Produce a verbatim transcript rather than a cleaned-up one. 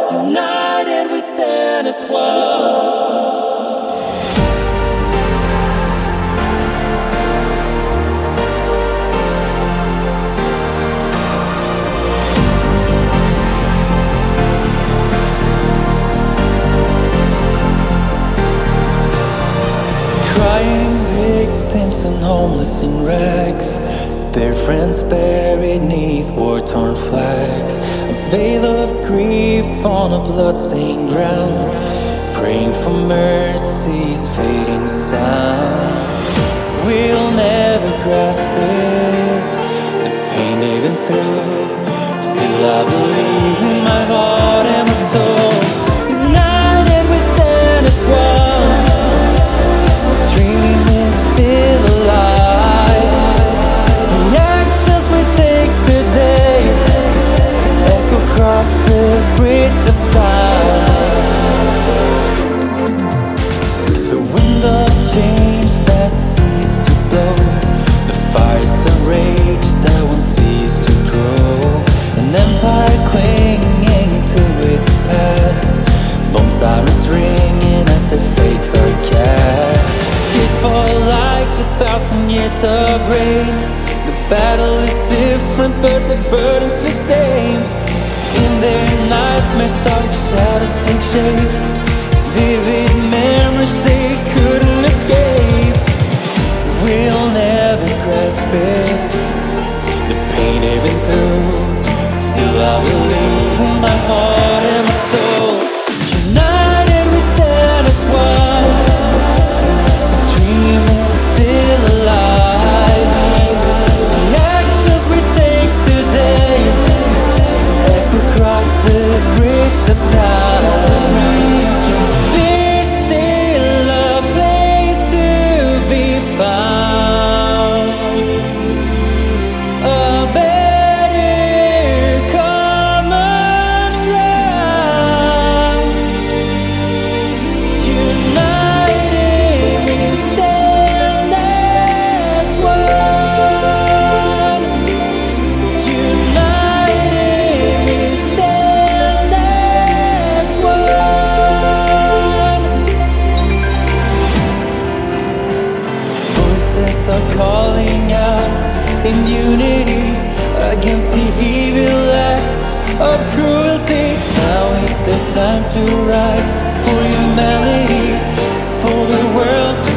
United we stand as one. Crying victims and homeless in rags, their friends buried neath war-torn flags. A veil of grief on a blood-stained ground, praying for mercy's fading sound. We'll never grasp it, the pain they've been through. Still I believe in my heart and my soul. United we stand as one. Dream is still alive. The actions we take today echo across the bridge of time. The wind of change that ceased to blow, the fires of rage that won't cease to grow. An empire clinging to its past, bomb sirens ringing as their fates are cast. Tears fall like a thousand years of rain. The battle is different, but the burden's the same. In their nightmares, dark shadows take shape. Vivid memories they couldn't escape. We'll never grasp it, the pain they've been through. Still I believe in my heart and my soul. United we stand as one. Dream is still alive. The actions we take today echo across the bridge of time. There's still a place to be found, a better common ground. United we stand as one. United we stand as one. Voices are calling out in unity against the evil act of cruelty. Now is the time to rise for humanity, for the world to